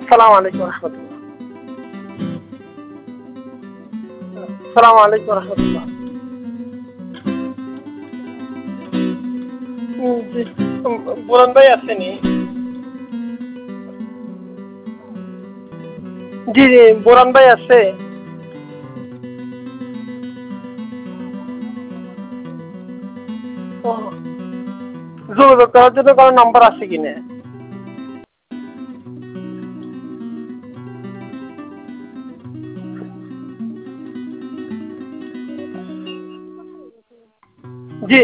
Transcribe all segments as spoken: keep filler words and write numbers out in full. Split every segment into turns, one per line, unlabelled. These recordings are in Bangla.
সালাম আলাইকুম রহমতুল্লাহ। সালাম আলাইকুম রহমতুল্লাহ। জি বুরন ভাই আসেনি? জি জি বুরন ভাই আছে। যোগাযোগ করার জন্য কোনো নাম্বার আছে কিনা? জি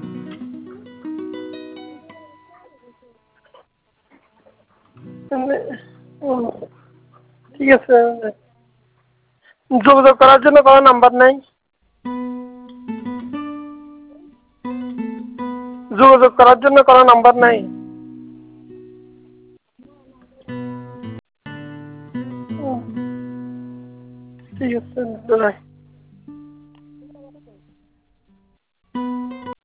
ঠিক আছে। যোগাযোগ করার জন্য কোনো নাম্বার নাই? যোগাযোগ করার জন্য কোনো নাম্বার নাই? ঠিক আছে।